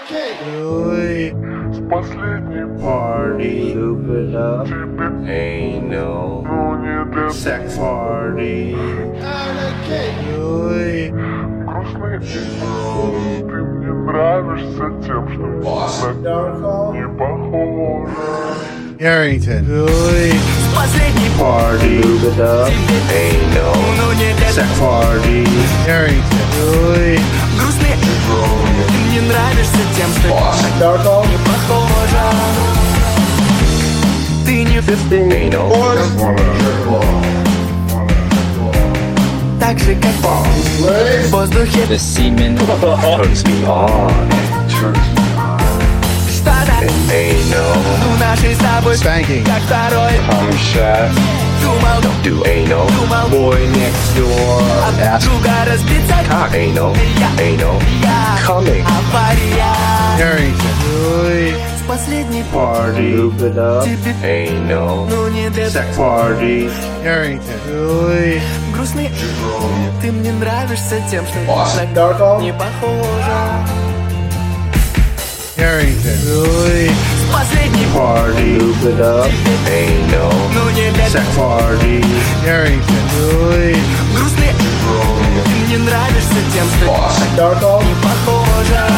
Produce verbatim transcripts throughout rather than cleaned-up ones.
Ой, С последней party, loop it up, тебе, ain't no но не для sex party. Ой, грустной игры. Ты мне нравишься тем, что на не похожа. Harrington. Ой, Последний party, loop it up, ain't no но не для sex party. Harrington. Ой, грустный. Ты мне нравишься тем, что не похожа. Ты не ain't no так же, как в воздухе. The semen turns me on. Что-то Ain't no у нашей с тобой spanking. как второй. Come shot. Думал, Do ain't no boy next door. от Ask друга разбиться. cock. Ain't no, ain't no Я coming. авария. Harrington. Ой, С последней party, loop it up, тебе, ain't no ну не для sex party. Harrington. Ой, грустный. Ты мне нравишься тем, что Darko. не похожа. Harrington. Ой, С последней party, loop it up, ain't no ну не для sex party. Harrington. Ой, грустный. Ты мне нравишься тем, что Darko. не похожа.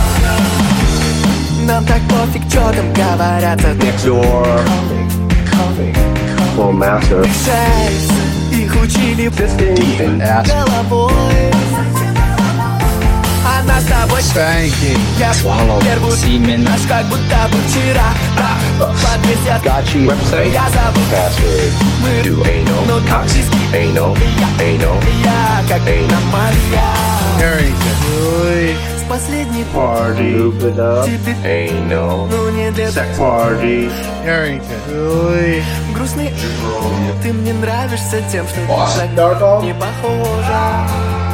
Нам так пофиг, что там говорят от Next door. Well, master. шесть. Их учили Deep in ass. головой. А нас с тобой Spanking. я Swallow. первую semen наш как будто бы вчера. Подвесят, Gotchi. Website. я забыл. Password. Мы Do ain't no но cock. токсически. Ain't no, ain't no Я как аномалия. Harrington. Ой, С последней party, loop it up, тебе, ain't no ну не для sex party. Harrington. Ой, грустный. Ты мне нравишься тем, что Darko. не похожа.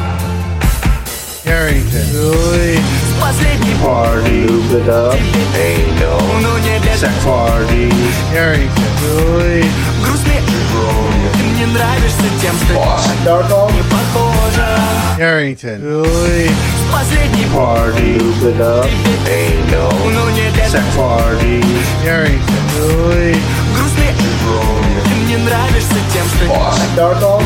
Harrington. Ой, С последней party, loop it up, ain't no ну не для sex party. Harrington. Ой, грустный. Ты мне нравишься тем, что Darko. не похожа. Harrington. Ой, С последней party, loop it up, ain't no ну не для sex party. Harrington. Ой, грустный. Ты мне нравишься тем, что Darko.